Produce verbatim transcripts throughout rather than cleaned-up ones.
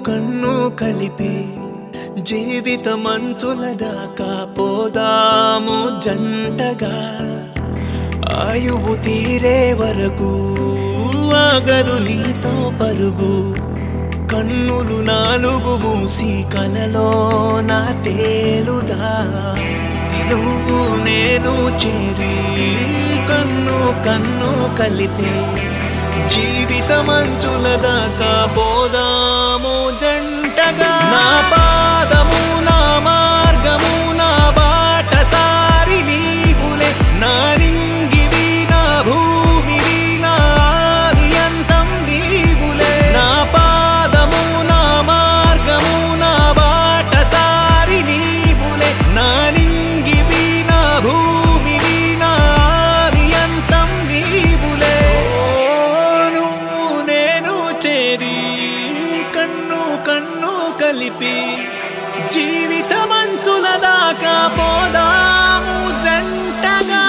కన్ను కలిపి జీవితమంచుల దాకా పోదాము జంటగా. ఆయువు తీరే వరకు ఆగదు నీతో పరుగు. కన్నులు నాలుగు మూసి కలలో నా తేలుదా. నువ్వు నేను చేరి కన్ను కన్ను కలిపి జీవితమంచుల దాకా పోదాము జంటగా. నా పాదము నా మార్గము నా బాట సారి నీవులే. నా రింగివి నా భూమివి నా ఆది అంతం నీవులే. నా పాదము నా మార్గము నా బాట సారి నీవులే. నా రింగివి నా భూమివి నా ఆది అంతం నీవులే. నువ్వు నేను చేరి కన్ను కన్ను కలిపి జీవితమంచుల దాకా పోదాము జంటగా.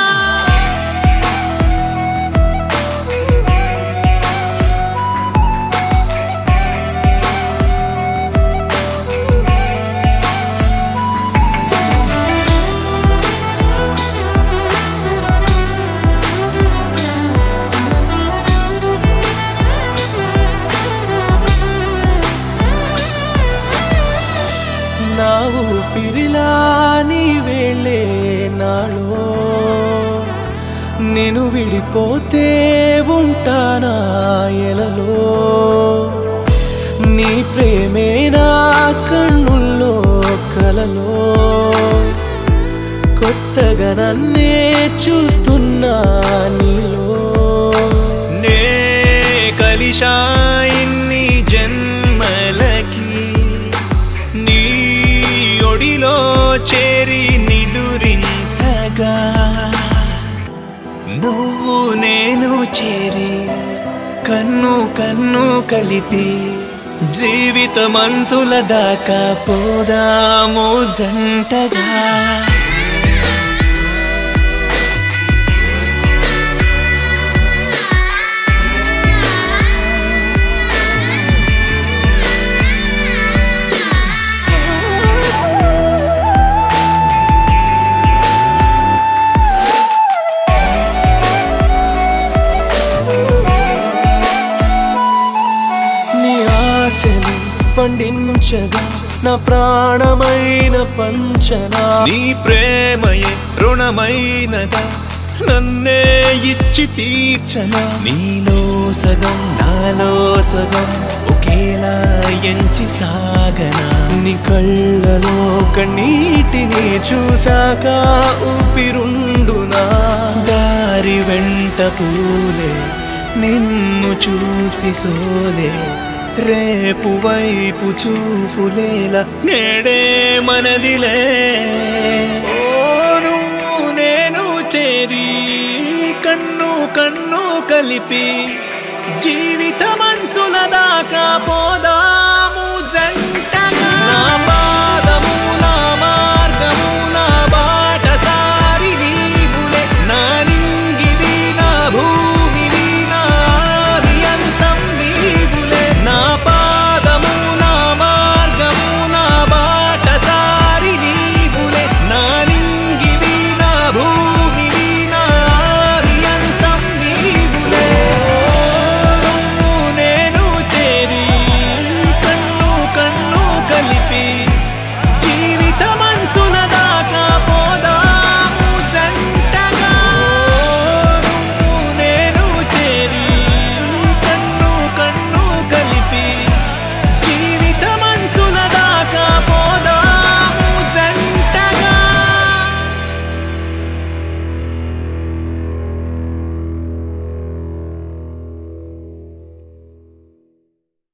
నా ఊపిరిలా నీ వేళే నాలో నేను విడిపోతే ఉంటానా ఎలలో. నీ ప్రేమే నా కన్నుల్లో కలలో కొత్తగా నన్నే చూస్తున్నా నీలో. నే కలిశా ఇన్ని జన్మలకి నీ ఒడిలో చేరి నిదురించగా. నువ్వు నేను చేరి కన్ను కన్ను కలిపి జీవితమంచుల దాకా పోదాము జంటగా. పండించగా నా ప్రాణమైన పంచనా. నీ ప్రేమయే రుణమైనదా నన్నే ఇచ్చి తీర్చనా. నీలో సగం నాలో సగం ఒకేలా ఎంచి సాగనా. నీ కళ్ళలో కన్నీటిని చూసాక ఊపిరుండునా. దారి వెంట పూలే నిన్ను చూసి సోలే. రేపు వైపు చూపులేలా నేడే మనదిలే. నువ్వు నేను చేరి కన్ను కన్ను కలిపి జీవితమంచుల దాకా